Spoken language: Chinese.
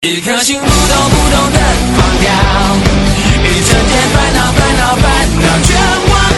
一颗心扑通扑通的狂跳，一整天烦恼烦恼烦恼全忘